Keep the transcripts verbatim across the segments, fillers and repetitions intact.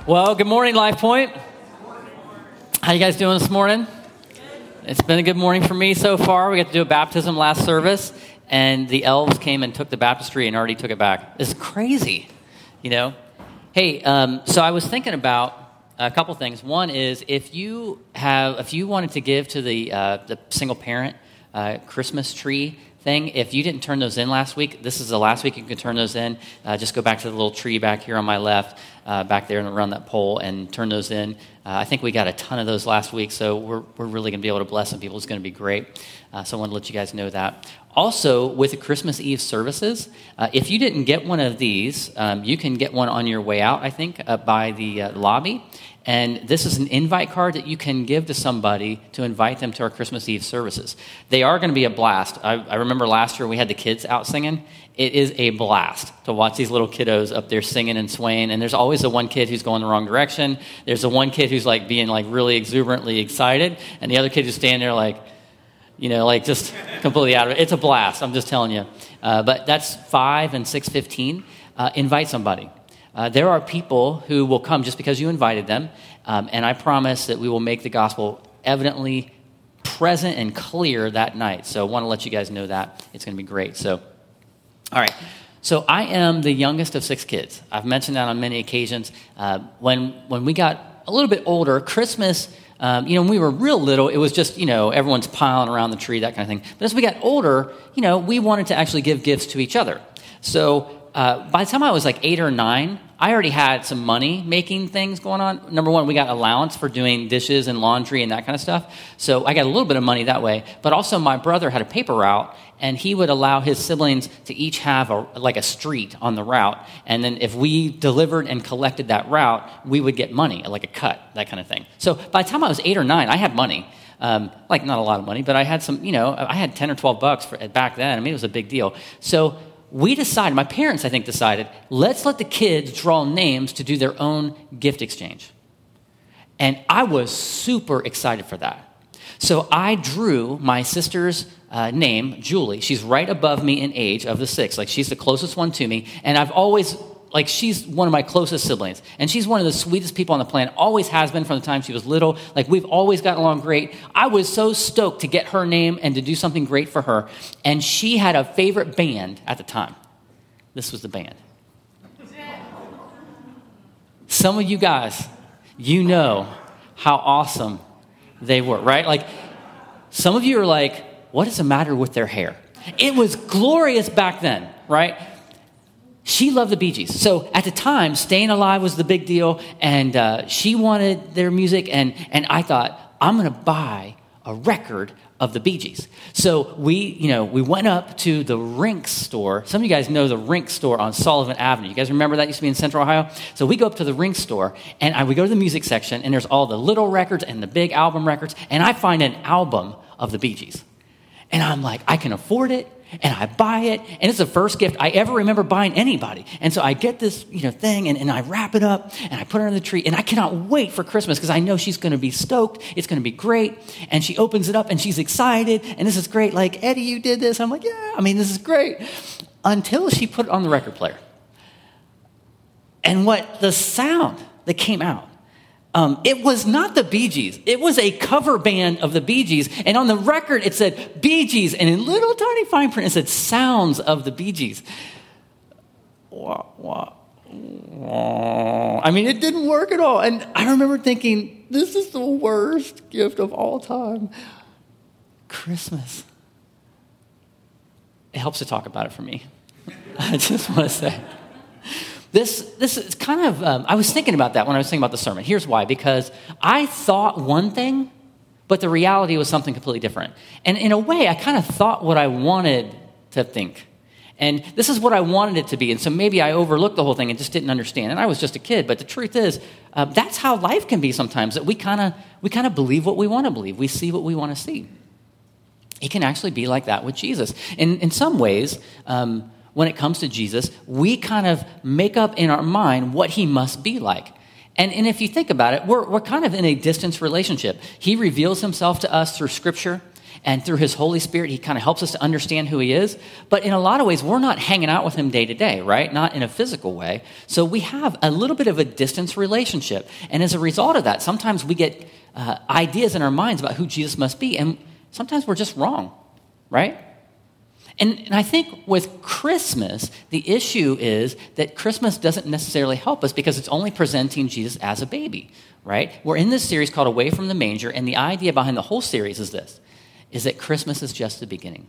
Well, good morning, Life Point. How you guys doing this morning? It's been a good morning for me so far. We got to do a baptism last service, and the elves came and took the baptistry and already took it back. It's crazy, you know? Hey, um, so I was thinking about a couple things. One is if you have, if you wanted to give to the uh, the single parent uh, Christmas tree thing, if you didn't turn those in last week, this is the last week you can turn those in. Uh, just go back to the little tree back here on my left, uh, back there and around that pole, and turn those in. Uh, I think we got a ton of those last week, so we're we're really going to be able to bless some people. It's going to be great. Uh, so I want to let you guys know that. Also, with the Christmas Eve services, uh, if you didn't get one of these, um, you can get one on your way out, I think, uh, by the uh, lobby. And this is an invite card that you can give to somebody to invite them to our Christmas Eve services. They are going to be a blast. I, I remember last year we had the kids out singing. It is a blast to watch these little kiddos up there singing and swaying. And there's always the one kid who's going the wrong direction. There's the one kid who's like being like really exuberantly excited. And the other kid who's standing there like, you know, like just completely out of it. It's a blast, I'm just telling you. Uh, but that's five and six fifteen. Uh, invite somebody. Uh, there are people who will come just because you invited them, um, and I promise that we will make the gospel evidently present and clear that night. So I want to let you guys know that. It's going to be great. So, all right. So I am the youngest of six kids. I've mentioned that on many occasions. Uh, when when we got a little bit older, Christmas, um, you know, when we were real little, it was just, you know, everyone's piling around the tree, that kind of thing. But as we got older, you know, we wanted to actually give gifts to each other. So Uh, by the time I was like eight or nine, I already had some money-making things going on. Number one, we got allowance for doing dishes and laundry and that kind of stuff. So I got a little bit of money that way. But also my brother had a paper route, and he would allow his siblings to each have a, like a street on the route. And then if we delivered and collected that route, we would get money, like a cut, that kind of thing. So by the time I was eight or nine, I had money. Um, like not a lot of money, but I had some, you know, I had ten or twelve bucks for, back then. I mean, it was a big deal. So we decided, my parents, I think, decided, let's let the kids draw names to do their own gift exchange. And I was super excited for that. So I drew my sister's uh, name, Julie. She's right above me in age of the six. Like, she's the closest one to me. And I've always, like, she's one of my closest siblings. And she's one of the sweetest people on the planet, always has been from the time she was little. Like, we've always gotten along great. I was so stoked to get her name and to do something great for her. And she had a favorite band at the time. This was the band. Some of you guys, you know how awesome they were, right? Like, some of you are like, what is the matter with their hair? It was glorious back then, right? She loved the Bee Gees. So at the time, Staying Alive was the big deal, and uh, she wanted their music, and, and I thought, I'm going to buy a record of the Bee Gees. So we, you know, we went up to the Rinks store. Some of you guys know the Rinks store on Sullivan Avenue. You guys remember that used to be in Central Ohio? So we go up to the Rinks store, and I, we go to the music section, and there's all the little records and the big album records, and I find an album of the Bee Gees. And I'm like, I can afford it, and I buy it, and it's the first gift I ever remember buying anybody. And so I get this, you know, thing, and, and I wrap it up, and I put it under the tree, and I cannot wait for Christmas because I know she's going to be stoked. It's going to be great. And she opens it up, and she's excited, and this is great. Like, Eddie, you did this. I'm like, yeah, I mean, this is great. Until she put it on the record player. And what the sound that came out, Um, it was not the Bee Gees. It was a cover band of the Bee Gees. And on the record, it said Bee Gees. And in little tiny fine print, it said Sounds of the Bee Gees. Wah, wah, wah. I mean, it didn't work at all. And I remember thinking, this is the worst gift of all time. Christmas. It helps to talk about it for me. I just want to say. This this is kind of, um, I was thinking about that when I was thinking about the sermon. Here's why. Because I thought one thing, but the reality was something completely different. And in a way, I kind of thought what I wanted to think. And this is what I wanted it to be. And so maybe I overlooked the whole thing and just didn't understand. And I was just a kid. But the truth is, uh, that's how life can be sometimes. That we kind of we kind of believe what we want to believe. We see what we want to see. It can actually be like that with Jesus. In, in some ways, um, when it comes to Jesus, we kind of make up in our mind what he must be like. And, and if you think about it, we're, we're kind of in a distance relationship. He reveals himself to us through Scripture, And through his Holy Spirit, he kind of helps us to understand who he is. But in a lot of ways, we're not hanging out with him day to day, right? Not in a physical way. So we have a little bit of a distance relationship. And as a result of that, sometimes we get uh, ideas in our minds about who Jesus must be. And sometimes we're just wrong, right? And, and I think with Christmas, the issue is that Christmas doesn't necessarily help us because it's only presenting Jesus as a baby, right? We're in this series called Away from the Manger, and the idea behind the whole series is this, is that Christmas is just the beginning.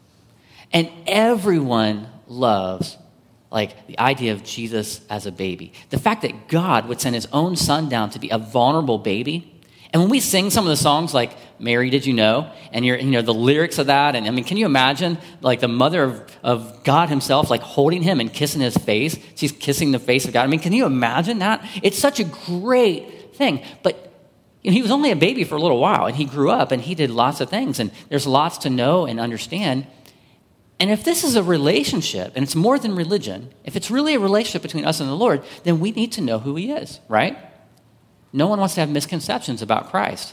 And everyone loves, like, the idea of Jesus as a baby. The fact that God would send his own son down to be a vulnerable baby. And when we sing some of the songs like Mary, Did You Know? And you're, you know, the lyrics of that, and I mean, can you imagine like the mother of, of God himself, like holding him and kissing his face? She's kissing the face of God. I mean, can you imagine that? It's such a great thing. But you know, he was only a baby for a little while, and he grew up, and he did lots of things, and there's lots to know and understand. And if this is a relationship, and it's more than religion, if it's really a relationship between us and the Lord, then we need to know who he is, right? No one wants to have misconceptions about Christ.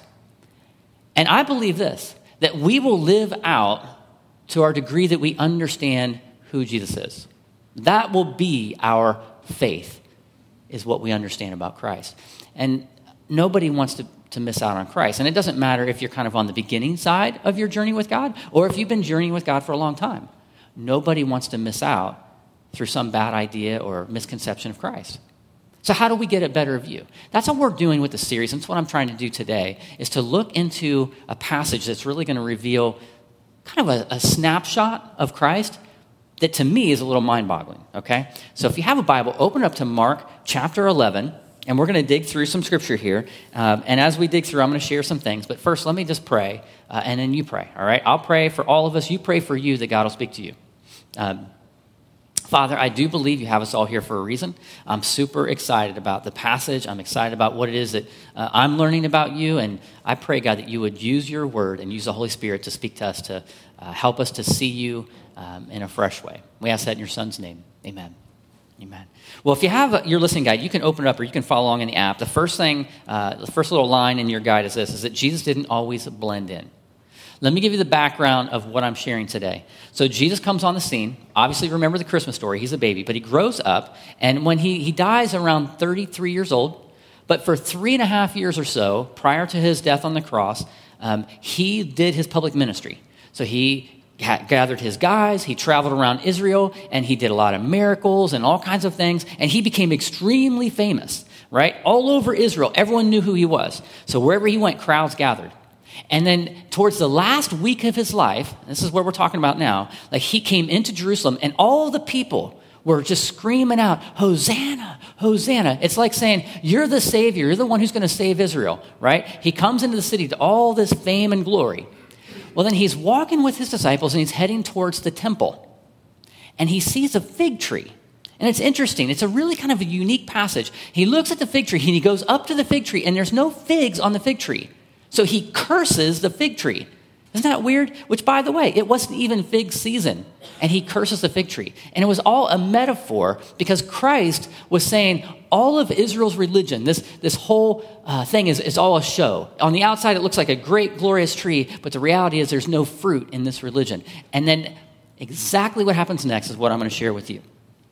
And I believe this, that we will live out to our degree that we understand who Jesus is. That will be our faith, is what we understand about Christ. And nobody wants to, to miss out on Christ. And it doesn't matter if you're kind of on the beginning side of your journey with God or if you've been journeying with God for a long time. Nobody wants to miss out through some bad idea or misconception of Christ. So how do we get a better view? That's what we're doing with the series. And that's what I'm trying to do today, is to look into a passage that's really going to reveal kind of a, a snapshot of Christ that to me is a little mind-boggling, okay? So if you have a Bible, open up to Mark chapter eleven, and we're going to dig through some scripture here. Um, and as we dig through, I'm going to share some things. But first, let me just pray, uh, and then you pray, all right? I'll pray for all of us. You pray for you that God will speak to you. Um, Father, I do believe you have us all here for a reason. I'm super excited about the passage. I'm excited about what it is that uh, I'm learning about you. And I pray, God, that you would use your word and use the Holy Spirit to speak to us, to uh, help us to see you um, in a fresh way. We ask that in your son's name. Amen. Amen. Well, if you have your listening guide, you can open it up or you can follow along in the app. The first thing, uh, the first little line in your guide is this, is that Jesus didn't always blend in. Let me give you the background of what I'm sharing today. So Jesus comes on the scene. Obviously, remember the Christmas story. He's a baby, but he grows up. And when he, he dies around thirty-three years old, but for three and a half years or so, prior to his death on the cross, um, he did his public ministry. So he had gathered his guys, he traveled around Israel, and he did a lot of miracles and all kinds of things. And he became extremely famous, right? All over Israel, everyone knew who he was. So wherever he went, crowds gathered. And then towards the last week of his life, this is what we're talking about now, like he came into Jerusalem and all the people were just screaming out, Hosanna, Hosanna. It's like saying, you're the Savior, you're the one who's going to save Israel, right? He comes into the city to all this fame and glory. Well, then he's walking with his disciples and he's heading towards the temple. And he sees a fig tree. And it's interesting. It's a really kind of a unique passage. He looks at the fig tree and he goes up to the fig tree and there's no figs on the fig tree. So he curses the fig tree. Isn't that weird? Which, by the way, it wasn't even fig season. And he curses the fig tree. And it was all a metaphor because Christ was saying all of Israel's religion, this, this whole uh, thing is, is all a show. On the outside, it looks like a great, glorious tree. But the reality is there's no fruit in this religion. And then exactly what happens next is what I'm going to share with you.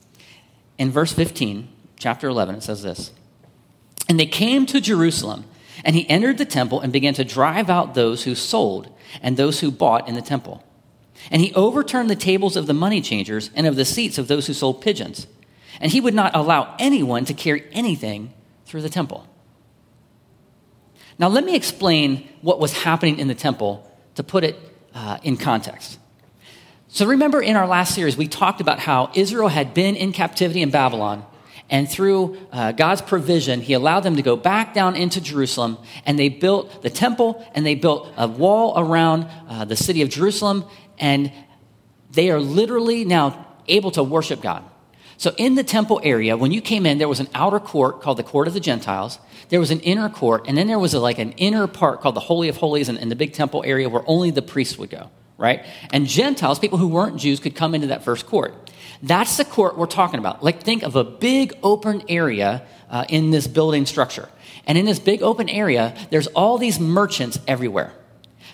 In verse fifteen, chapter eleven, it says this. And they came to Jerusalem. And he entered the temple and began to drive out those who sold and those who bought in the temple. And he overturned the tables of the money changers and of the seats of those who sold pigeons. And he would not allow anyone to carry anything through the temple. Now, let me explain what was happening in the temple to put it uh, in context. So remember in our last series, we talked about how Israel had been in captivity in Babylon. And through uh, God's provision, he allowed them to go back down into Jerusalem, and they built the temple, and they built a wall around uh, the city of Jerusalem, and they are literally now able to worship God. So in the temple area, when you came in, there was an outer court called the Court of the Gentiles. There was an inner court, and then there was a, like an inner part called the Holy of Holies in, in the big temple area where only the priests would go, right? And Gentiles, people who weren't Jews, could come into that first court. That's the court we're talking about. Like, think of a big open area uh, in this building structure. And in this big open area, there's all these merchants everywhere.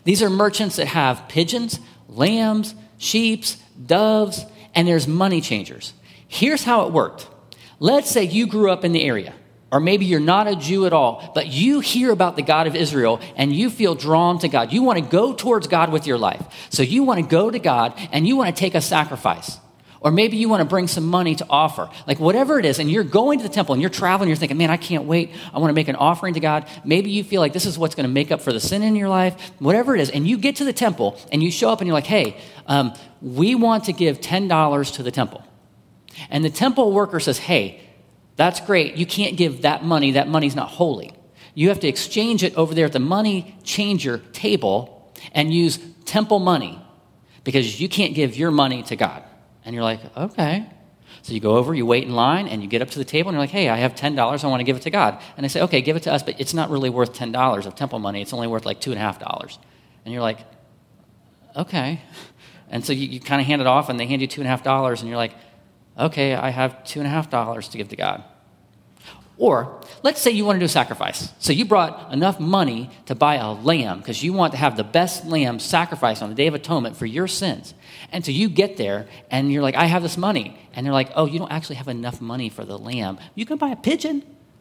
These are merchants that have pigeons, lambs, sheep, doves, and there's money changers. Here's how it worked. Let's say you grew up in the area, or maybe you're not a Jew at all, but you hear about the God of Israel and you feel drawn to God. You want to go towards God with your life. So you want to go to God and you want to take a sacrifice. Or maybe you want to bring some money to offer. Like whatever it is, and you're going to the temple and you're traveling, you're thinking, man, I can't wait. I want to make an offering to God. Maybe you feel like this is what's going to make up for the sin in your life, whatever it is. And you get to the temple and you show up and you're like, hey, um, we want to give ten dollars to the temple. And the temple worker says, hey, that's great. You can't give that money. That money's not holy. You have to exchange it over there at the money changer table and use temple money because you can't give your money to God. And you're like, okay. So you go over, you wait in line, and you get up to the table, and you're like, hey, I have ten dollars. I want to give it to God. And they say, okay, give it to us, but it's not really worth ten dollars of temple money. It's only worth like two point five dollars. And you're like, okay. And so you, you kind of hand it off, and they hand you two point five dollars, and you're like, okay, I have two point five dollars to give to God. Or let's say you want to do a sacrifice. So you brought enough money to buy a lamb because you want to have the best lamb sacrificed on the Day of Atonement for your sins. And so you get there and you're like, I have this money. And they're like, oh, you don't actually have enough money for the lamb. You can buy a pigeon.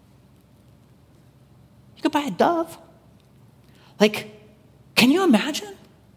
You can buy a dove. Like, can you imagine?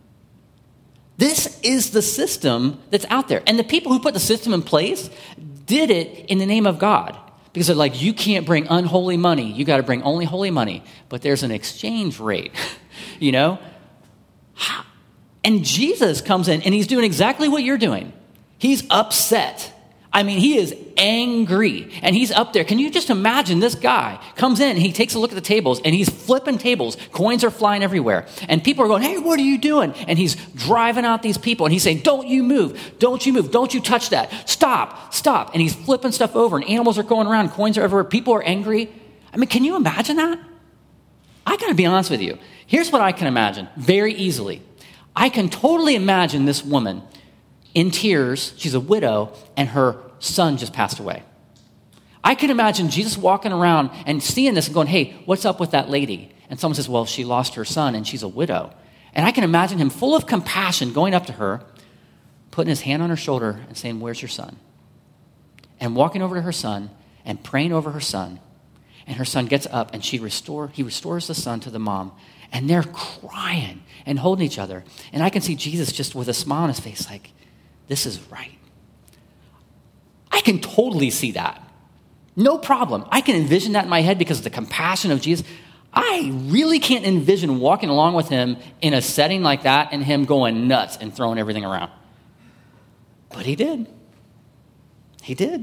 This is the system that's out there. And the people who put the system in place did it in the name of God. Because they're like, you can't bring unholy money. You got to bring only holy money. But there's an exchange rate, you know? And Jesus comes in, and he's doing exactly what you're doing. He's upset. I mean, he is angry, and he's up there. Can you just imagine this guy comes in, and he takes a look at the tables, and he's flipping tables. Coins are flying everywhere. And people are going, hey, what are you doing? And he's driving out these people, and he's saying, don't you move. Don't you move. Don't you touch that. Stop. Stop. And he's flipping stuff over, and animals are going around. Coins are everywhere. People are angry. I mean, can you imagine that? I got to be honest with you. Here's what I can imagine very easily. I can totally imagine this woman in tears. She's a widow, and her son just passed away. I can imagine Jesus walking around and seeing this and going, hey, what's up with that lady? And someone says, well, she lost her son and she's a widow. And I can imagine him full of compassion going up to her, putting his hand on her shoulder and saying, where's your son? And walking over to her son and praying over her son. And her son gets up and she restore, he restores the son to the mom. And they're crying and holding each other. And I can see Jesus just with a smile on his face like, this is right. I can totally see that. No problem. I can envision that in my head because of the compassion of Jesus. I really can't envision walking along with him in a setting like that and him going nuts and throwing everything around. But he did. He did.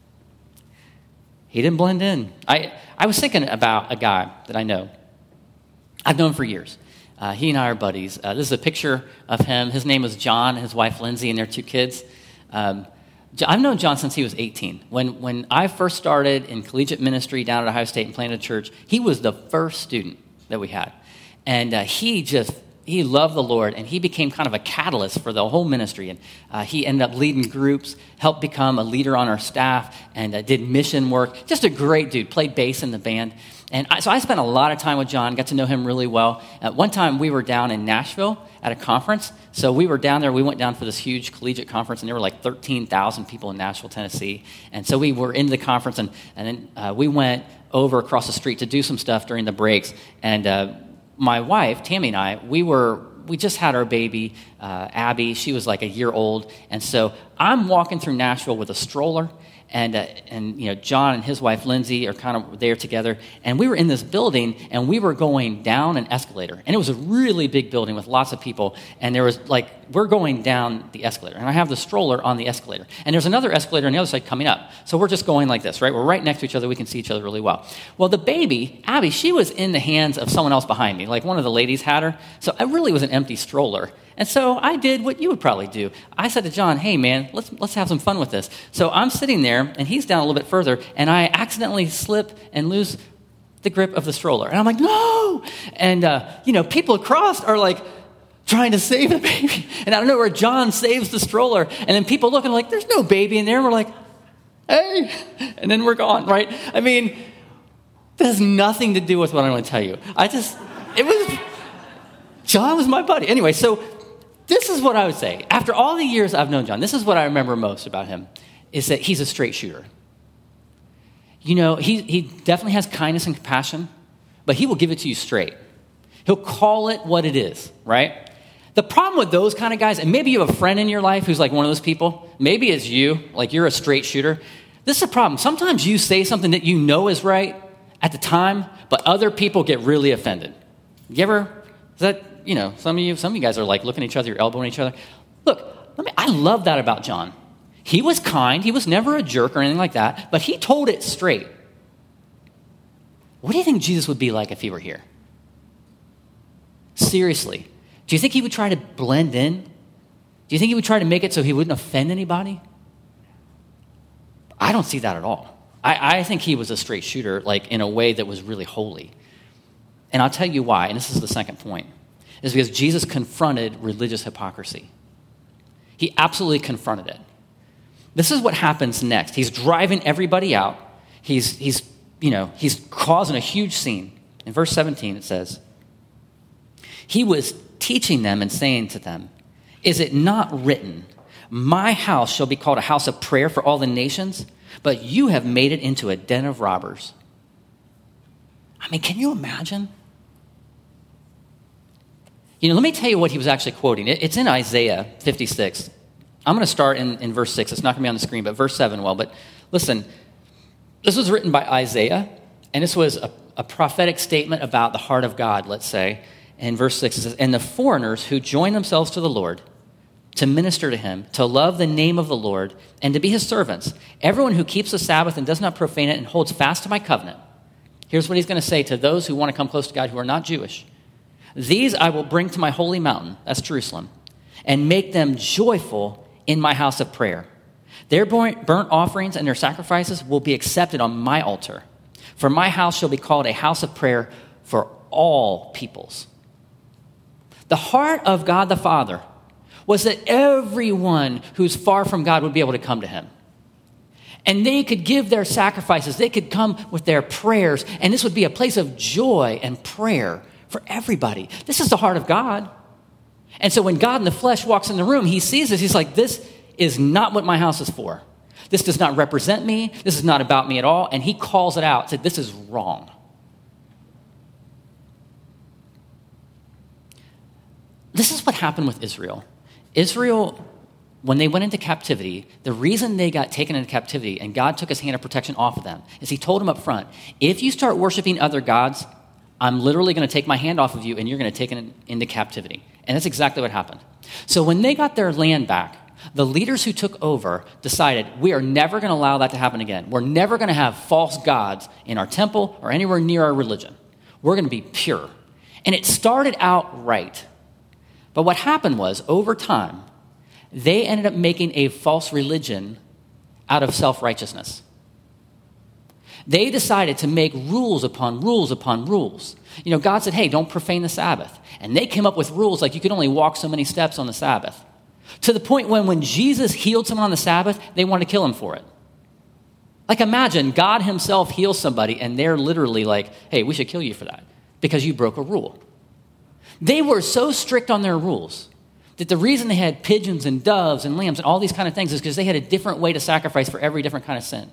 He didn't blend in. I, I was thinking about a guy that I know. I've known for years. Uh, he and I are buddies. Uh, this is a picture of him. His name was John, his wife Lindsay, and their two kids. Um, I've known John since he was eighteen. When when I first started in collegiate ministry down at Ohio State and planted a church, he was the first student that we had. And uh, he just, he loved the Lord, and he became kind of a catalyst for the whole ministry. And uh, he ended up leading groups, helped become a leader on our staff, and uh, did mission work. Just a great dude, played bass in the band. And I, so I spent a lot of time with John, got to know him really well. Uh, one time we were down in Nashville at a conference. So we were down there. We went down for this huge collegiate conference, and there were like thirteen thousand people in Nashville, Tennessee. And so we were in the conference, and, and then uh, we went over across the street to do some stuff during the breaks. And uh, my wife, Tammy, and I, we were we just had our baby, uh, Abby. She was like a year old. And so I'm walking through Nashville with a stroller. And, uh, and you know, John and his wife, Lindsay, are kind of there together. And we were in this building, and we were going down an escalator. And it was a really big building with lots of people. And there was, like, we're going down the escalator. And I have the stroller on the escalator. And there's another escalator on the other side coming up. So we're just going like this, right? We're right next to each other. We can see each other really well. Well, the baby, Abby, she was in the hands of someone else behind me. Like, one of the ladies had her. So it really was an empty stroller. And so I did what you would probably do. I said to John, hey, man, let's let's have some fun with this. So I'm sitting there, and he's down a little bit further, and I accidentally slip and lose the grip of the stroller. And I'm like, no! And, uh, you know, people across are like trying to save the baby. And I don't know where John saves the stroller. And then people looking like, there's no baby in there. And we're like, hey! And then we're gone, right? I mean, that has nothing to do with what I'm going to tell you. I just, it was... John was my buddy. Anyway, so this is what I would say. After all the years I've known John, this is what I remember most about him, is that he's a straight shooter. You know, he, he definitely has kindness and compassion, but he will give it to you straight. He'll call it what it is, right? The problem with those kind of guys, and maybe you have a friend in your life who's like one of those people. Maybe it's you, like you're a straight shooter. This is a problem. Sometimes you say something that you know is right at the time, but other people get really offended. You ever, is that, you know, some of you, some of you guys are like looking at each other, you're elbowing each other. Look, let me, I love that about John. He was kind. He was never a jerk or anything like that, but he told it straight. What do you think Jesus would be like if he were here? Seriously. Do you think he would try to blend in? Do you think he would try to make it so he wouldn't offend anybody? I don't see that at all. I, I think he was a straight shooter, like in a way that was really holy. And I'll tell you why, and this is the second point, is because Jesus confronted religious hypocrisy. He absolutely confronted it. This is what happens next. He's driving everybody out. He's, he's, you know, he's causing a huge scene. In verse seventeen, it says, he was teaching them and saying to them, is it not written, my house shall be called a house of prayer for all the nations, but you have made it into a den of robbers. I mean, can you imagine? You know, let me tell you what he was actually quoting. It's in Isaiah fifty-six. I'm going to start in, in verse six. It's not going to be on the screen, but verse seven will. But listen, this was written by Isaiah, and this was a, a prophetic statement about the heart of God, let's say. In verse six, it says, and the foreigners who join themselves to the Lord, to minister to him, to love the name of the Lord, and to be his servants, everyone who keeps the Sabbath and does not profane it and holds fast to my covenant. Here's what he's going to say to those who want to come close to God who are not Jewish. These I will bring to my holy mountain, that's Jerusalem, and make them joyful in my house of prayer. Their burnt offerings and their sacrifices will be accepted on my altar. For my house shall be called a house of prayer for all peoples. The heart of God the Father was that everyone who's far from God would be able to come to him. And they could give their sacrifices. They could come with their prayers. And this would be a place of joy and prayer for everybody. This is the heart of God. And so when God in the flesh walks in the room, he sees this. He's like, this is not what my house is for. This does not represent me. This is not about me at all. And he calls it out, said, this is wrong. This is what happened with Israel. Israel, when they went into captivity, the reason they got taken into captivity and God took his hand of protection off of them is he told them up front, if you start worshiping other gods, I'm literally going to take my hand off of you and you're going to take it into captivity. And that's exactly what happened. So when they got their land back, the leaders who took over decided, we are never going to allow that to happen again. We're never going to have false gods in our temple or anywhere near our religion. We're going to be pure. And it started out right. But what happened was, over time, they ended up making a false religion out of self-righteousness. They decided to make rules upon rules upon rules. You know, God said, hey, don't profane the Sabbath. And they came up with rules like you could only walk so many steps on the Sabbath. To the point when when Jesus healed someone on the Sabbath, they wanted to kill him for it. Like imagine God himself heals somebody and they're literally like, hey, we should kill you for that because you broke a rule. They were so strict on their rules that the reason they had pigeons and doves and lambs and all these kind of things is because they had a different way to sacrifice for every different kind of sin.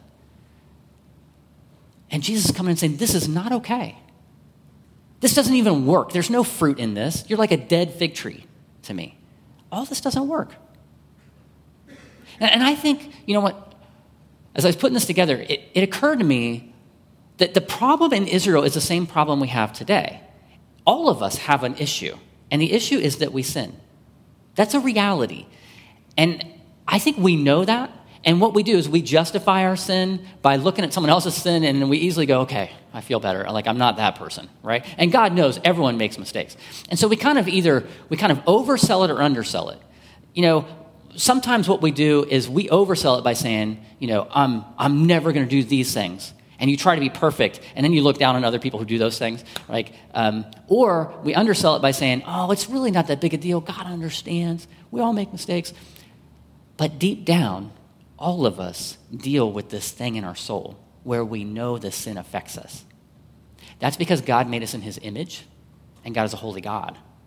And Jesus is coming and saying, this is not okay. This doesn't even work. There's no fruit in this. You're like a dead fig tree to me. All this doesn't work. And, and I think, you know what, as I was putting this together, it, it occurred to me that the problem in Israel is the same problem we have today. All of us have an issue, and the issue is that we sin. That's a reality. And I think we know that, and what we do is we justify our sin by looking at someone else's sin, and we easily go, okay, I feel better. Like, I'm not that person, right? And God knows everyone makes mistakes. And so we kind of either, we kind of oversell it or undersell it. You know, sometimes what we do is we oversell it by saying, you know, I'm, I'm never going to do these things. And you try to be perfect, and then you look down on other people who do those things. Like, um, or we undersell it by saying, oh, it's really not that big a deal. God understands. We all make mistakes. But deep down, all of us deal with this thing in our soul where we know the sin affects us. That's because God made us in his image, and God is a holy God.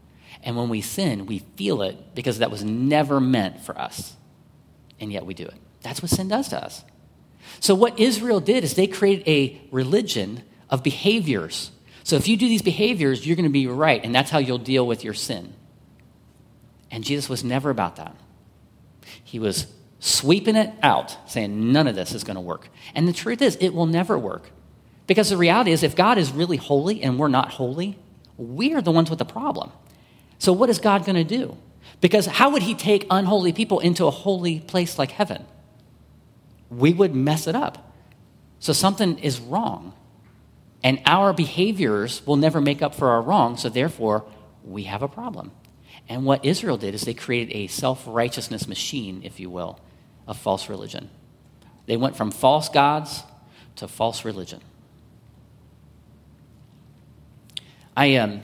And when we sin, we feel it because that was never meant for us. And yet we do it. That's what sin does to us. So what Israel did is they created a religion of behaviors. So if you do these behaviors, you're going to be right, and that's how you'll deal with your sin. And Jesus was never about that. He was sweeping it out, saying none of this is going to work. And the truth is, it will never work. Because the reality is, if God is really holy and we're not holy, we are the ones with the problem. So what is God going to do? Because how would he take unholy people into a holy place like heaven? We would mess it up. So something is wrong. And our behaviors will never make up for our wrong, so therefore, we have a problem. And what Israel did is they created a self-righteousness machine, if you will, of false religion. They went from false gods to false religion. I um,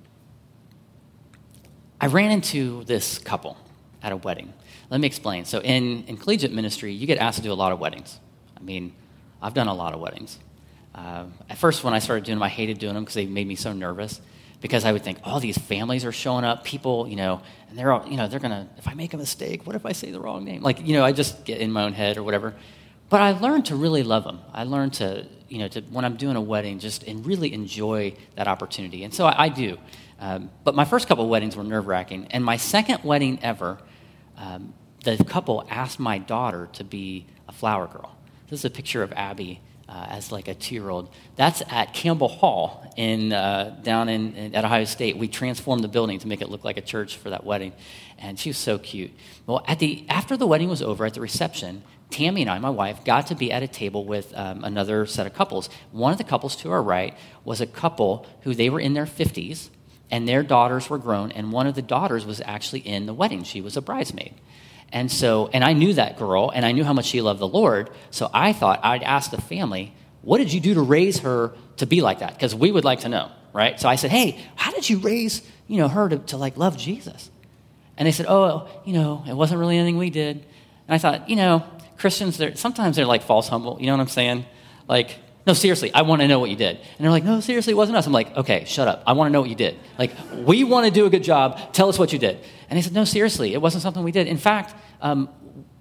I ran into this couple at a wedding. Let me explain. So in, in collegiate ministry, you get asked to do a lot of weddings. I mean, I've done a lot of weddings. Uh, at first, when I started doing them, I hated doing them because they made me so nervous. Because I would think, all oh, these families are showing up, people, you know, and they're all, you know, they're going to, if I make a mistake, what if I say the wrong name? Like, you know, I just get in my own head or whatever. But I learned to really love them. I learned to, you know, to when I'm doing a wedding, just and really enjoy that opportunity. And so I, I do. Um, but my first couple of weddings were nerve-wracking. And my second wedding ever, um, the couple asked my daughter to be a flower girl. This is a picture of Abby uh, as like a two-year-old. That's at Campbell Hall in uh, down in, in at Ohio State. We transformed the building to make it look like a church for that wedding, and she was so cute. Well, at the after the wedding was over, at the reception, Tammy and I, my wife, got to be at a table with um, another set of couples. One of the couples to our right was a couple who they were in their fifties, and their daughters were grown, and one of the daughters was actually in the wedding. She was a bridesmaid. And so, and I knew that girl, and I knew how much she loved the Lord, so I thought I'd ask the family, what did you do to raise her to be like that? Because we would like to know, right? So I said, hey, how did you raise, you know, her to, to like love Jesus? And they said, oh, you know, it wasn't really anything we did. And I thought, you know, Christians, they're, sometimes they're like false humble, you know what I'm saying? Like, no, seriously, I want to know what you did. And they're like, no, seriously, it wasn't us. I'm like, okay, shut up. I want to know what you did. Like, we want to do a good job. Tell us what you did. And they said, no, seriously, it wasn't something we did. In fact, um,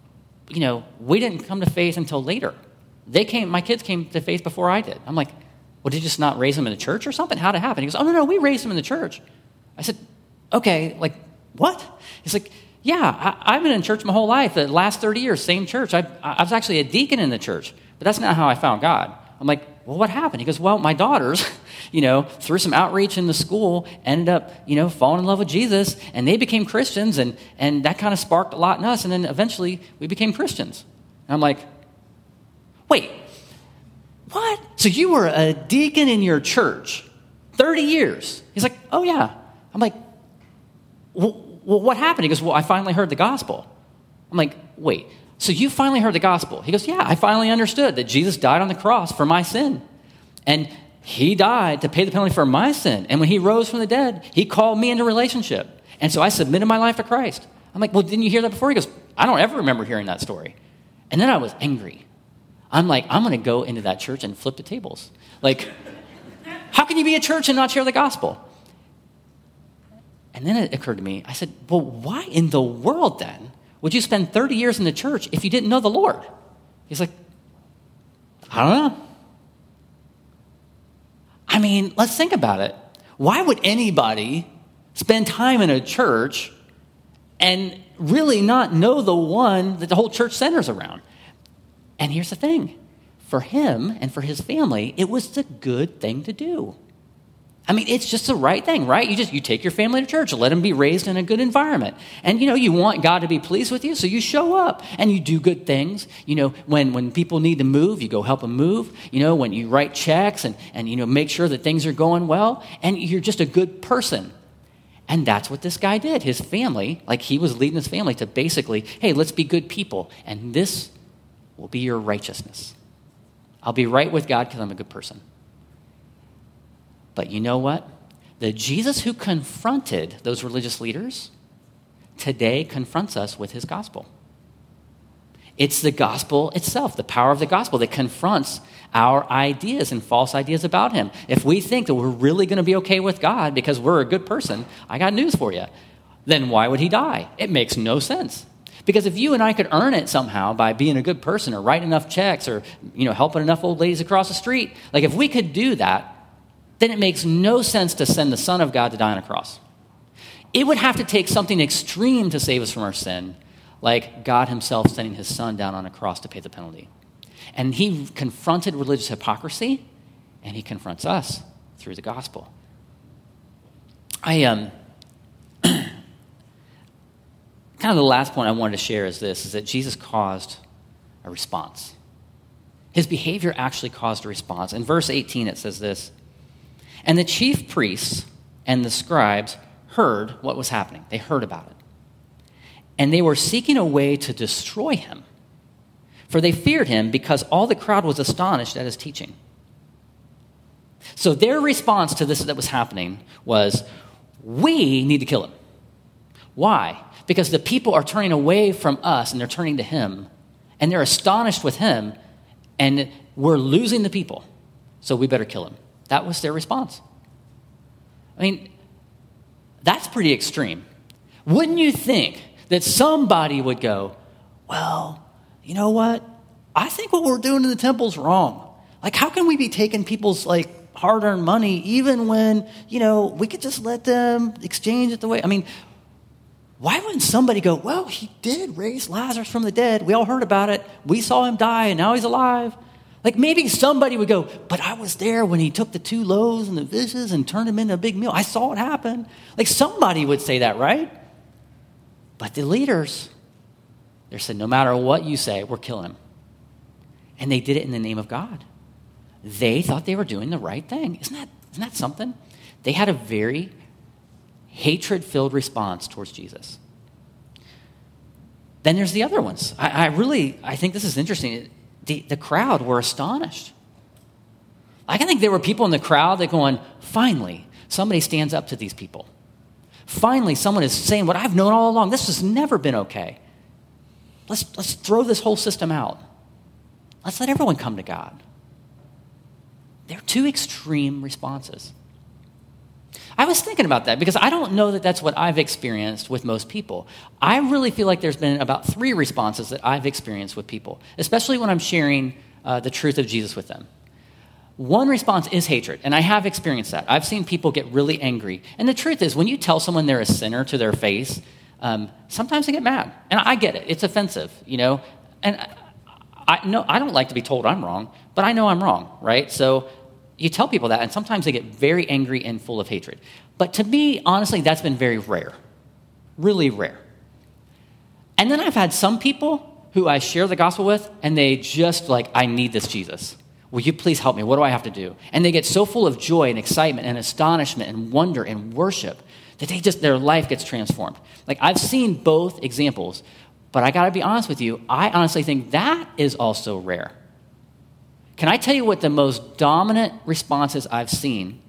you know, we didn't come to faith until later. They came, my kids came to faith before I did. I'm like, well, did you just not raise them in the church or something? How'd it happen? He goes, oh, no, no, we raised them in the church. I said, okay, like, what? He's like, yeah, I, I've been in church my whole life. The last thirty years, same church. I, I was actually a deacon in the church, but that's not how I found God. I'm like, well, what happened? He goes, well, my daughters, you know, through some outreach in the school, ended up, you know, falling in love with Jesus, and they became Christians, and, and that kind of sparked a lot in us, and then eventually we became Christians. And I'm like, wait, what? So you were a deacon in your church, thirty years? He's like, oh, yeah. I'm like, well, well, what happened? He goes, well, I finally heard the gospel. I'm like, wait. So you finally heard the gospel? He goes, yeah, I finally understood that Jesus died on the cross for my sin. And he died to pay the penalty for my sin. And when he rose from the dead, he called me into relationship. And so I submitted my life to Christ. I'm like, well, didn't you hear that before? He goes, I don't ever remember hearing that story. And then I was angry. I'm like, I'm going to go into that church and flip the tables. Like, how can you be a church and not share the gospel? And then it occurred to me, I said, well, why in the world then would you spend thirty years in the church if you didn't know the Lord? He's like, I don't know. I mean, let's think about it. Why would anybody spend time in a church and really not know the one that the whole church centers around? And here's the thing. For him and for his family, it was the good thing to do. I mean, it's just the right thing, right? You just, you take your family to church, let them be raised in a good environment. And, you know, you want God to be pleased with you, so you show up and you do good things. You know, when, when people need to move, you go help them move. You know, when you write checks and, and, you know, make sure that things are going well. And you're just a good person. And that's what this guy did. His family, like he was leading his family to basically, hey, let's be good people. And this will be your righteousness. I'll be right with God because I'm a good person. But you know what? The Jesus who confronted those religious leaders today confronts us with his gospel. It's the gospel itself, the power of the gospel that confronts our ideas and false ideas about him. If we think that we're really going to be okay with God because we're a good person, I got news for you. Then why would he die? It makes no sense. Because if you and I could earn it somehow by being a good person or writing enough checks or, you know, helping enough old ladies across the street, like if we could do that, then it makes no sense to send the Son of God to die on a cross. It would have to take something extreme to save us from our sin, like God himself sending his Son down on a cross to pay the penalty. And he confronted religious hypocrisy, and he confronts us through the gospel. I um, kind of the last point I wanted to share is this, is that Jesus caused a response. His behavior actually caused a response. In verse eighteen, it says this, and the chief priests and the scribes heard what was happening. They heard about it. And they were seeking a way to destroy him, for they feared him because all the crowd was astonished at his teaching. So their response to this that was happening was, we need to kill him. Why? Because the people are turning away from us and they're turning to him, and they're astonished with him, and we're losing the people, so we better kill him. That was their response. I mean, that's pretty extreme. Wouldn't you think that somebody would go, well, you know what? I think what we're doing in the temple's wrong. Like, how can we be taking people's, like, hard-earned money even when, you know, we could just let them exchange it the way, I mean, why wouldn't somebody go, well, he did raise Lazarus from the dead. We all heard about it. We saw him die, and now he's alive. Like, maybe somebody would go, but I was there when he took the two loaves and the fishes and turned them into a big meal. I saw it happen. Like, somebody would say that, right? But the leaders, they said, no matter what you say, we're killing him. And they did it in the name of God. They thought they were doing the right thing. Isn't that, isn't that something? They had a very hatred-filled response towards Jesus. Then there's the other ones. I, I really, I think this is interesting. The, the crowd were astonished. I think there were people in the crowd that going, finally, somebody stands up to these people. Finally, someone is saying what I've known all along. This has never been okay. Let's, let's throw this whole system out. Let's let everyone come to God. They're two extreme responses. I was thinking about that because I don't know that that's what I've experienced with most people. I really feel like there's been about three responses that I've experienced with people, especially when I'm sharing uh, the truth of Jesus with them. One response is hatred, and I have experienced that. I've seen people get really angry. And the truth is, when you tell someone they're a sinner to their face, um, sometimes they get mad. And I get it. It's offensive, you know. And I, I, no, I don't like to be told I'm wrong, but I know I'm wrong, right? So you tell people that, and sometimes they get very angry and full of hatred. But to me, honestly, that's been very rare. Really rare. And then I've had some people who I share the gospel with, and they just like, I need this Jesus. Will you please help me? What do I have to do? And they get so full of joy and excitement and astonishment and wonder and worship that they just, their life gets transformed. Like, I've seen both examples, but I got to be honest with you, I honestly think that is also rare. Can I tell you what the most dominant responses I've seen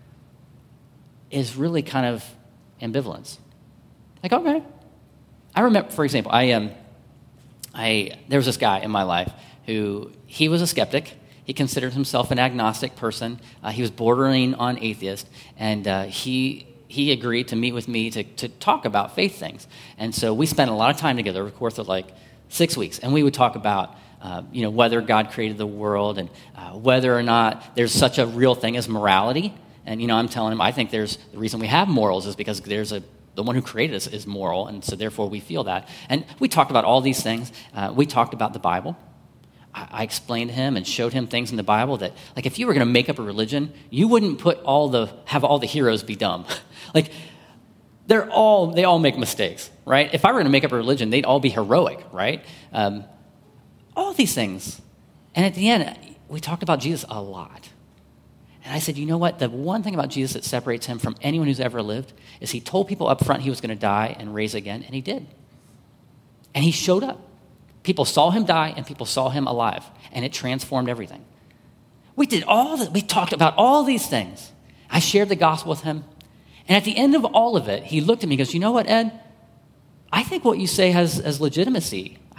is really kind of ambivalence. Like, okay. I remember, for example, I um, I there was this guy in my life who, he was a skeptic. He considered himself an agnostic person. Uh, he was bordering on atheist, and uh, he he agreed to meet with me to to talk about faith things. And so we spent a lot of time together over the course of like six weeks, and we would talk about uh, you know whether God created the world and uh, whether or not there's such a real thing as morality. And you know, I'm telling him I think there's the reason we have morals is because there's a the one who created us is moral, and so therefore we feel that. And we talked about all these things. Uh, we talked about the Bible. I explained to him and showed him things in the Bible that, like, if you were going to make up a religion, you wouldn't put all the have all the heroes be dumb. Like, they're all they all make mistakes, right? If I were going to make up a religion, they'd all be heroic, right? Um, all these things, and at the end, we talked about Jesus a lot. And I said, you know what? The one thing about Jesus that separates him from anyone who's ever lived is he told people up front he was going to die and raise again, and he did. And he showed up. People saw him die, and people saw him alive, and it transformed everything. We did all that. We talked about all these things. I shared the gospel with him, and at the end of all of it, he looked at me and goes, you know what, Ed? I think what you say has, has legitimacy. I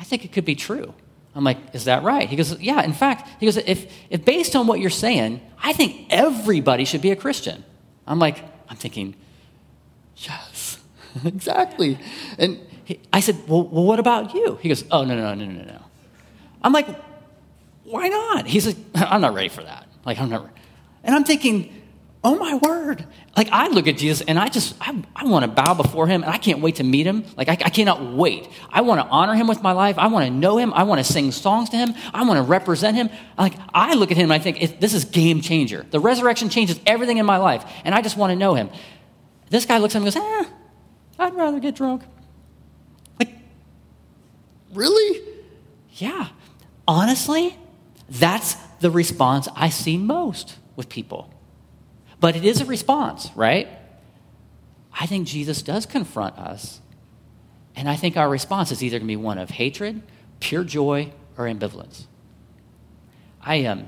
I think it could be true. I'm like, is that right? He goes, yeah, in fact, he goes, if, if based on what you're saying, I think everybody should be a Christian. I'm like, I'm thinking, yes, exactly. And he, I said, well, well, what about you? He goes, oh, no, no, no, no, no. I'm like, why not? He's like, I'm not ready for that. Like, I'm not ready. And I'm thinking, oh, my word. Like, I look at Jesus, and I just, I, I want to bow before him, and I can't wait to meet him. Like, I, I cannot wait. I want to honor him with my life. I want to know him. I want to sing songs to him. I want to represent him. Like, I look at him, and I think, it, this is game changer. The resurrection changes everything in my life, and I just want to know him. This guy looks at me and goes, eh, I'd rather get drunk. Like, really? Yeah. Honestly, that's the response I see most with people. But it is a response, right? I think Jesus does confront us. And I think our response is either going to be one of hatred, pure joy, or ambivalence. I um,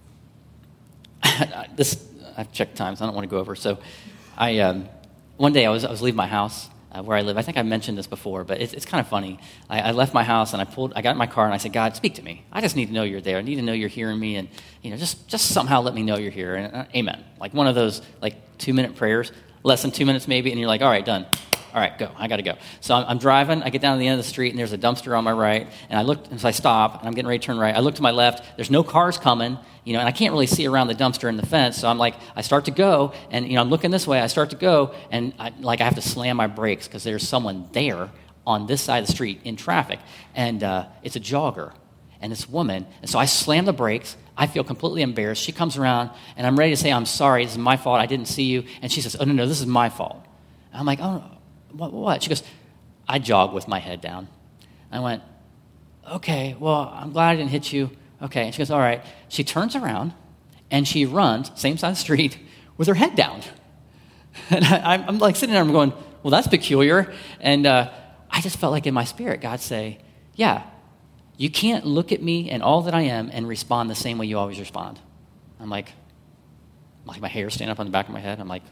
this I've checked times. I don't want to go over. So, I um, one day I was I was leaving my house uh, where I live. I think I mentioned this before, but it's it's kind of funny. I, I left my house and I pulled. I got in my car and I said, God, speak to me. I just need to know you're there. I need to know you're hearing me, and you know, just just somehow let me know you're here. And uh, amen. Like one of those like two minute prayers, less than two minutes maybe, and you're like, all right, done. All right, go. I got to go. So I'm, I'm driving. I get down to the end of the street, and there's a dumpster on my right. And I look, and so I stop, and I'm getting ready to turn right. I look to my left. There's no cars coming, you know, and I can't really see around the dumpster and the fence. So I'm like, I start to go, and you know, I'm looking this way. I start to go, and I, like I have to slam my brakes because there's someone there on this side of the street in traffic, and uh, it's a jogger, and this woman. And so I slam the brakes. I feel completely embarrassed. She comes around, and I'm ready to say, I'm sorry. This is my fault. I didn't see you. And she says, oh no, no, this is my fault. And I'm like, oh. What, what? She goes, I jog with my head down. I went, okay, well, I'm glad I didn't hit you. Okay. And she goes, all right. She turns around, and she runs, same side of the street, with her head down. And I, I'm like sitting there, I'm going, well, that's peculiar. And uh, I just felt like in my spirit, God say, yeah, you can't look at me and all that I am and respond the same way you always respond. I'm like, like my hair stand up on the back of my head. I'm like,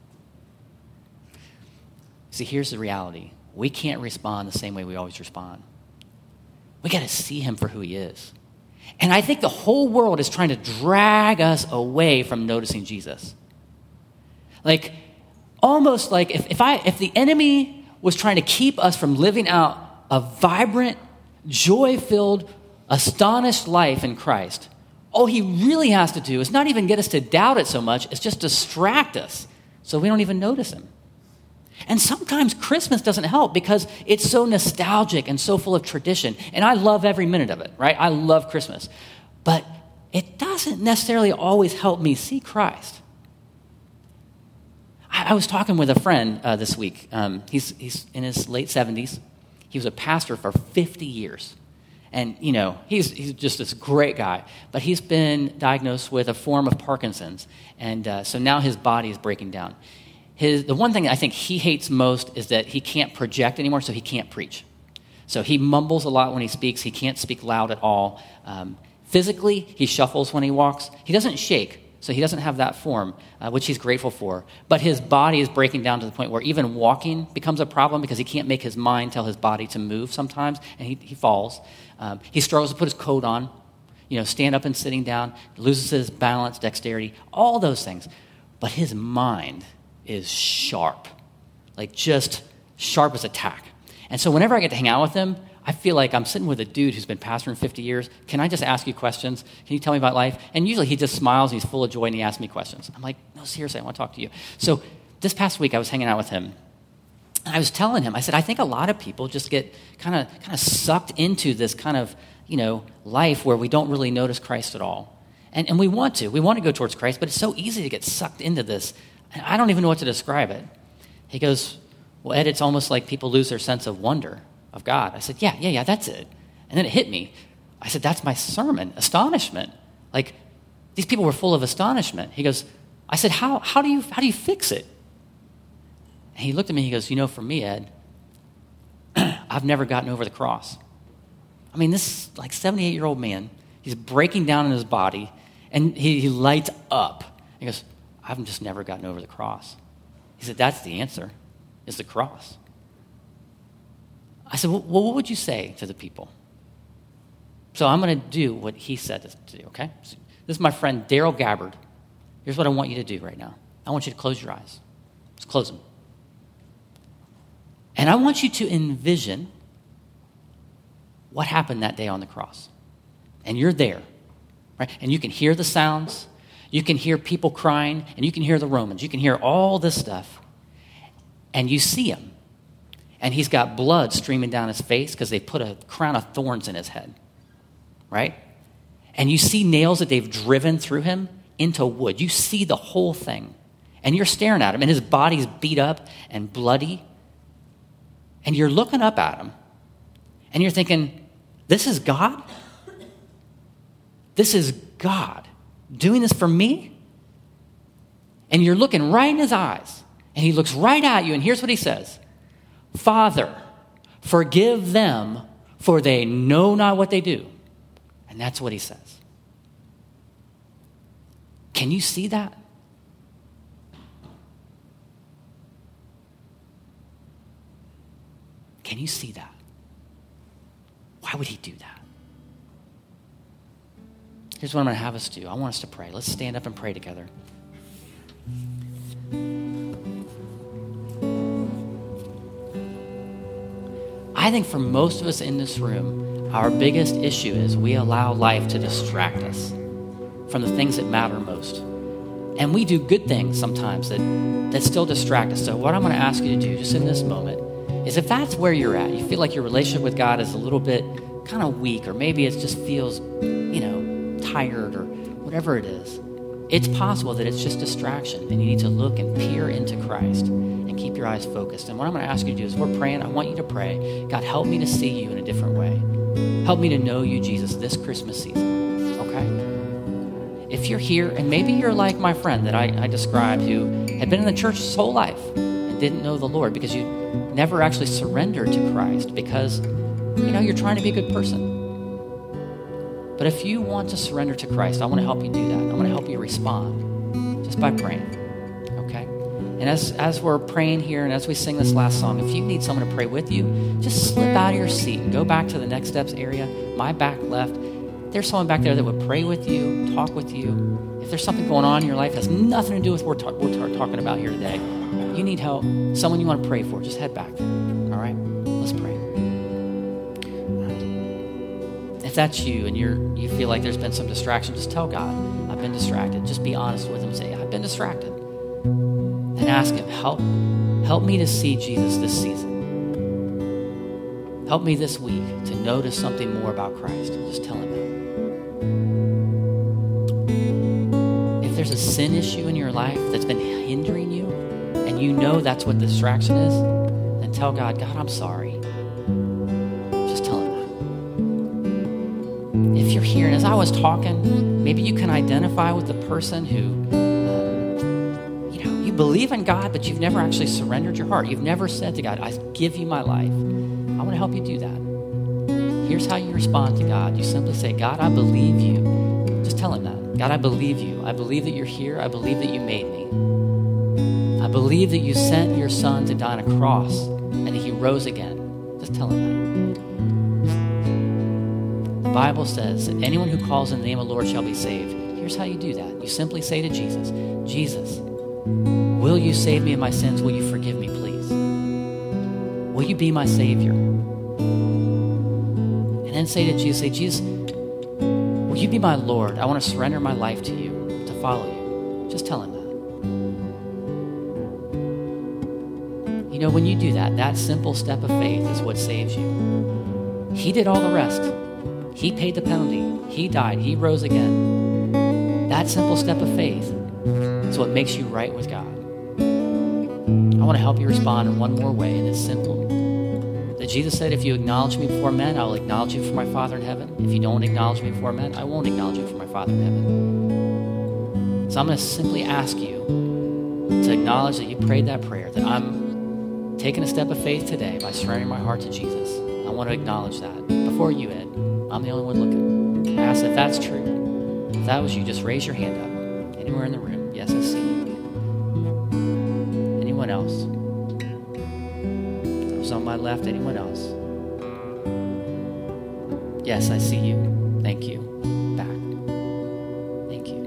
see, here's the reality. We can't respond the same way we always respond. We got to see him for who he is. And I think the whole world is trying to drag us away from noticing Jesus. Like, almost like if, if I if the enemy was trying to keep us from living out a vibrant, joy-filled, astonished life in Christ, all he really has to do is not even get us to doubt it so much, it's just distract us so we don't even notice him. And sometimes Christmas doesn't help because it's so nostalgic and so full of tradition. And I love every minute of it, right? I love Christmas. But it doesn't necessarily always help me see Christ. I, I was talking with a friend uh, this week. Um, he's, he's in his late seventies. He was a pastor for fifty years. And, you know, he's, he's just this great guy. But he's been diagnosed with a form of Parkinson's. And uh, so now his body is breaking down. His, the one thing I think he hates most is that he can't project anymore, so he can't preach. So he mumbles a lot when he speaks. He can't speak loud at all. Um, physically, he shuffles when he walks. He doesn't shake, so he doesn't have that form, uh, which he's grateful for. But his body is breaking down to the point where even walking becomes a problem because he can't make his mind tell his body to move sometimes, and he, he falls. Um, he struggles to put his coat on, you know, stand up and sitting down, loses his balance, dexterity, all those things. But his mind is sharp, like just sharp as a tack. And so whenever I get to hang out with him, I feel like I'm sitting with a dude who's been pastoring fifty years. Can I just ask you questions? Can you tell me about life? And usually he just smiles, and he's full of joy, and he asks me questions. I'm like, no, seriously, I want to talk to you. So this past week I was hanging out with him, and I was telling him, I said, I think a lot of people just get kind of kind of sucked into this kind of, you know, life where we don't really notice Christ at all. And, and we want to. We want to go towards Christ, but it's so easy to get sucked into this. I don't even know what to describe it. He goes, well, Ed, it's almost like people lose their sense of wonder of God. I said, yeah, yeah, yeah, that's it. And then it hit me. I said, that's my sermon, astonishment. Like, these people were full of astonishment. He goes, I said, how, how do you how do you fix it? And he looked at me, he goes, you know, for me, Ed, I've never gotten over the cross. I mean, this like seventy-eight-year-old man, he's breaking down in his body, and he, he lights up. He goes, I've just never gotten over the cross. He said, that's the answer, is the cross. I said, well, what would you say to the people? So I'm going to do what he said to do, okay? So this is my friend Daryl Gabbard. Here's what I want you to do right now. I want you to close your eyes. Just close them. And I want you to envision what happened that day on the cross. And you're there, right? And you can hear the sounds. You can hear people crying. And you can hear the Romans. You can hear all this stuff. And you see him. And he's got blood streaming down his face because they put a crown of thorns in his head, right? And you see nails that they've driven through him into wood. You see the whole thing. And you're staring at him. And his body's beat up and bloody. And you're looking up at him. And you're thinking, this is God? This is God doing this for me? And you're looking right in his eyes. And he looks right at you. And here's what he says. Father, forgive them, for they know not what they do. And that's what he says. Can you see that? Can you see that? Why would he do that? Here's what I'm going to have us do. I want us to pray. Let's stand up and pray together. I think for most of us in this room, our biggest issue is we allow life to distract us from the things that matter most. And we do good things sometimes that, that still distract us. So what I'm going to ask you to do just in this moment is if that's where you're at, you feel like your relationship with God is a little bit kind of weak, or maybe it just feels, you know, tired or whatever it is, it's possible that it's just distraction and you need to look and peer into Christ and keep your eyes focused. And what I'm going to ask you to do is we're praying. I want you to pray, God, help me to see you in a different way. Help me to know you, Jesus, this Christmas season, okay? If you're here, and maybe you're like my friend that I, I described who had been in the church his whole life and didn't know the Lord because you never actually surrendered to Christ because, you know, you're trying to be a good person. But if you want to surrender to Christ, I want to help you do that. I want to help you respond just by praying, okay? And as, as we're praying here and as we sing this last song, if you need someone to pray with you, just slip out of your seat and go back to the Next Steps area, my back left. There's someone back there that would pray with you, talk with you. If there's something going on in your life that has nothing to do with what we're, ta- we're ta- talking about here today, you need help, someone you want to pray for, just head back there, all right? Let's pray. If that's you and you're you feel like there's been some distraction, just tell God, I've been distracted. Just be honest with him and say, I've been distracted. And ask him, help, help me to see Jesus this season. Help me this week to notice something more about Christ. Just tell him that. If there's a sin issue in your life that's been hindering you, and you know that's what the distraction is, then tell God, God, I'm sorry. Just tell him that. If you're here, and as I was talking, maybe you can identify with the person who, uh, you know, you believe in God, but you've never actually surrendered your heart. You've never said to God, I give you my life. I want to help you do that. Here's how you respond to God. You simply say, God, I believe you. Just tell him that. God, I believe you. I believe that you're here. I believe that you made me. I believe that you sent your son to die on a cross and that he rose again. Just tell him that. The Bible says that anyone who calls in the name of the Lord shall be saved. Here's how you do that. You simply say to Jesus, Jesus, will you save me of my sins? Will you forgive me, please? Will you be my Savior? And then say to Jesus, say, Jesus, will you be my Lord? I want to surrender my life to you, to follow you. Just tell him that. You know, when you do that, that simple step of faith is what saves you. He did all the rest. He paid the penalty. He died. He rose again. That simple step of faith is what makes you right with God. I want to help you respond in one more way, and it's simple. That Jesus said, if you acknowledge me before men, I will acknowledge you for my Father in heaven. If you don't acknowledge me before men, I won't acknowledge you for my Father in heaven. So I'm going to simply ask you to acknowledge that you prayed that prayer, that I'm taking a step of faith today by surrendering my heart to Jesus. I want to acknowledge that. Before you, Ed, I'm the only one looking. I ask if that's true. If that was you, just raise your hand up. Anywhere in the room. Yes, I see you. Anyone else? Those on my left, anyone else? Yes, I see you. Thank you. Back. Thank you.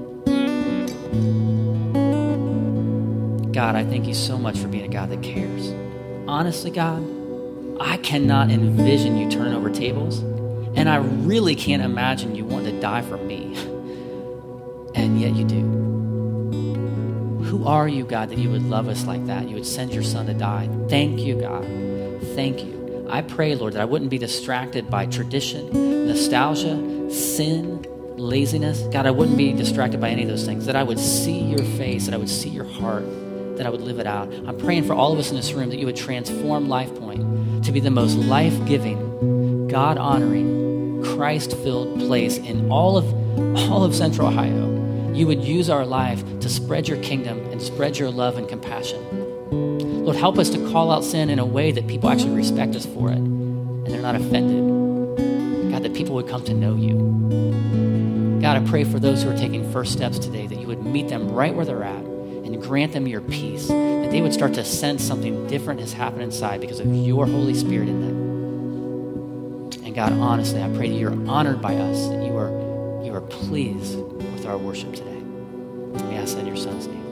God, I thank you so much for being a God that cares. Honestly, God, I cannot envision you turning over tables, and I really can't imagine you wanting to die for me. And yet you do. Who are you, God, that you would love us like that? You would send your son to die. Thank you, God. Thank you. I pray, Lord, that I wouldn't be distracted by tradition, nostalgia, sin, laziness. God, I wouldn't be distracted by any of those things, that I would see your face, that I would see your heart, that I would live it out. I'm praying for all of us in this room that you would transform LifePoint to be the most life-giving, God-honoring, Christ-filled place in all of, all of Central Ohio. You would use our life to spread your kingdom and spread your love and compassion. Lord, help us to call out sin in a way that people actually respect us for it and they're not offended. God, that people would come to know you. God, I pray for those who are taking first steps today that you would meet them right where they're at and grant them your peace, that they would start to sense something different has happened inside because of your Holy Spirit in them. And God, honestly, I pray that you're honored by us, that you are, you are pleased with our worship today. We ask that in your son's name.